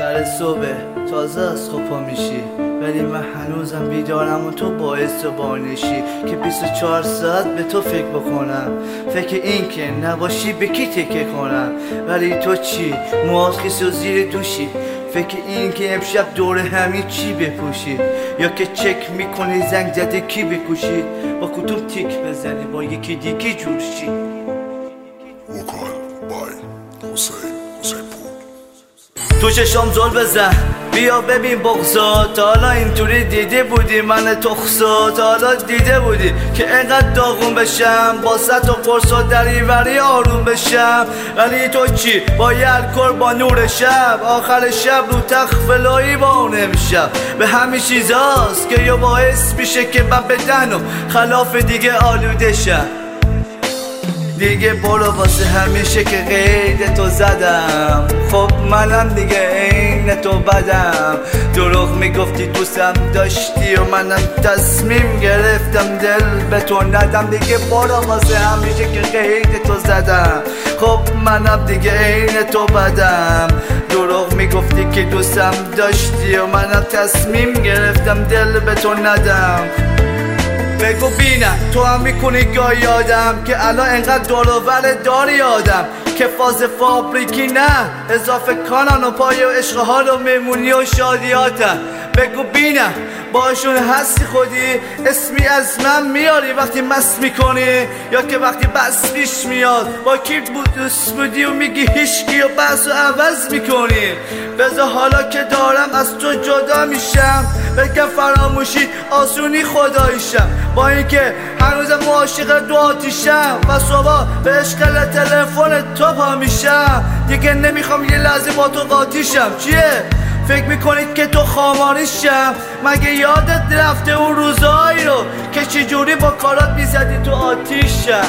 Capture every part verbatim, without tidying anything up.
آخر صبح تازه از خواب پا میشی، ولی من هنوزم بیدارم و تو باعث و بانشی که بیست و چهار ساعت به تو فکر بکنم. فکر این که نباشی به کی تکه کنم، ولی تو چی؟ موهات خیس و زیر دوشی. فکر این که امشب دور همی چی بپوشی، یا که چک میکنی زنگ زده کی بکوشی، با کدوم تیک بزنی با یکی دیگه جور شی. وکال بای حسین حسین پور. تو چشام زل بزن بیا ببین بغضا، تا حالا اینطوری دیده بودی من تخصا؟ تا حالا دیده بودی که اینقدر داغون بشم با ست و قرص و دریوری آروم بشم؟ ولی تو چی؟ با یه الکل با نور شب آخر شب رو تخت فلایی با اون امشب به همین چیزاست که یا باعث میشه که من بدن و خلاف دیگه آلوده شم. دیگه برو واسه همیشه که قید تو زدم، خب منم دیگه عین تو بدم. دروغ میگفتی دوستم داشتی و منم تصمیم گرفتم دل به تو ندم. دیگه برو واسه همیشه که قید تو زدم، خب منم دیگه عین تو بدم. دروغ میگفتی که دوستم داشتی و منم تصمیم گرفتم دل به تو ندم. بگو بینم تو هم میکنی گاهی یادم که الان انقدر دوروبر داری آدم که فاز فابریکی نه اضافه کانان و پای و عشقها و مهمونی و شادیاتم. بگو بینم باشون هستی خودی، اسمی از من میاری وقتی مست میکنی، یا که وقتی بس پیش میاد با کی بود دوست بودی و میگی هیچکی و بس و عوض میکنی. بذار حالا که دارم از تو جدا میشم بگم فراموشی آسونی خداییشم، با اینکه هنوزم عاشق دو آتیشم و صبح به عشق تلفن تو پا میشم. دیگه نمیخوام یه لحظه با تو قاطیشم. چیه؟ فکر میکنید که تو خاماریشم؟ مگه یادت رفته اون روزایی رو که چجوری با کارات میزدی تو آتیشم؟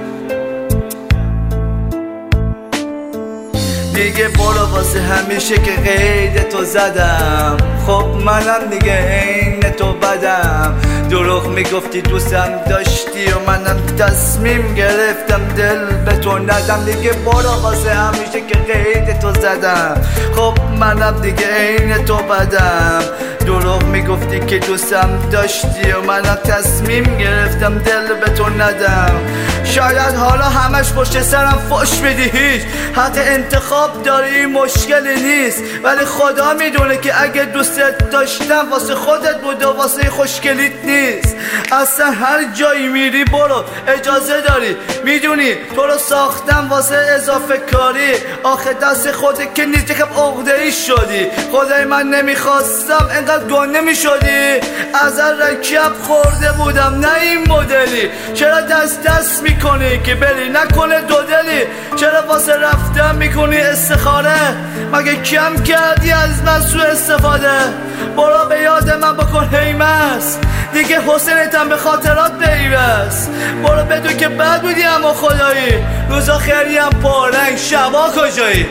دیگه برو واسه همیشه که قید تو زدم، خب منم دیگه عین تو بدم. دروغ میگفتی دوستم داشتی و منم تصمیم گرفتم دل به تو ندم. دیگه برو واسه همیشه که قید تو زدم، خب منم دیگه عین تو بدم. دروغ میگفتی که دوستم داشتی و منم تصمیم گرفتم دل به تو ندم. شاید حالا همش پشت سرم فوش بدی، هیچ حق انتخاب داری مشکلی نیست، ولی خدا میدونه که اگه دوستت داشتم واسه خودت بود و واسه خوشگلیت نیست. اصلا هر جایی میری برو اجازه داری، میدونی تو رو ساختم واسه اضافه کاری. آخه دست خودت که نیست که عقده ای شدی. خدای من نمیخواستم انقدر گنده میشدی، از رکب خورده بودم نه این مدلی. چرا دست دست میکنی که بری نکنه دو دلی؟ چرا واسه رفتن میکنی استخاره؟ مگه کم کردی از من سو استفاده؟ برو به یاد من بکن هیمس، دیگه حسینتم به خاطرات بیوست. برو بدون که بد بودی اما خدایی، روزا خیلی هم پارنگ شبا کجایی؟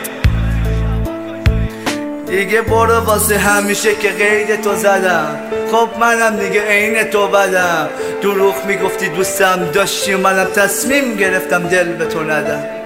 دیگه برو واسه همیشه که قید تو زدم، خب منم دیگه عین تو بدم. دروغ میگفتی دوستم داشتی و منم تصمیم گرفتم دل به تو ندم.